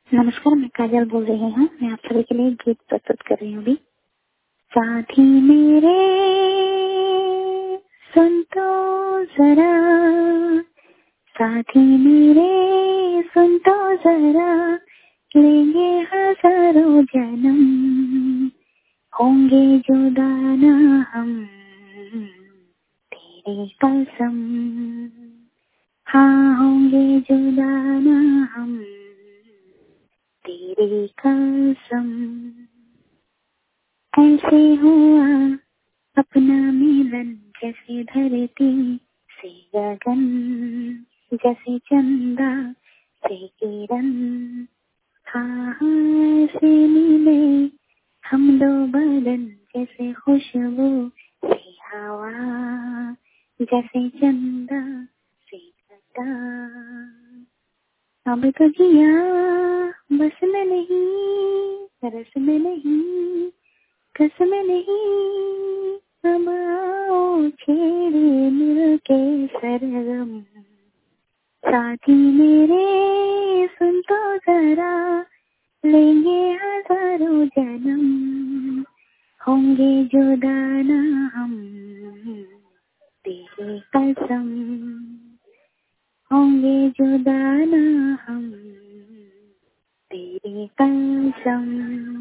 नमस्कार, मैं काजल बोल रही हूँ। मैं आप सभी के लिए गीत प्रस्तुत कर रही हूँ अभी। साथी मेरे सुन तो जरा, साथी मेरे सुन तो जरा, लेंगे हजारों जन्म, होंगे जुदा ना हम, तेरी कसम। हाँ, होंगे जुदा ना हम, तेरी कसम। ऐसे हुआ अपना मिलन, जैसे धरती से गगन, जैसे चंदा से किरण। हाँ हाँ, ऐसे मिले हम दो बदन, जैसे खुशबू से हवा, जैसे चंदा से घटा। अब तो जिया बस में नहीं, रस में नहीं, कसम नहीं, हम आओ छेड़े मिलके सरगम। साथी मेरे सुन तो जरा, लेंगे हजारों जन्म, होंगे जुदा ना हम, तेरी कसम। होंगे जुदा ना हम, तेरी कसम।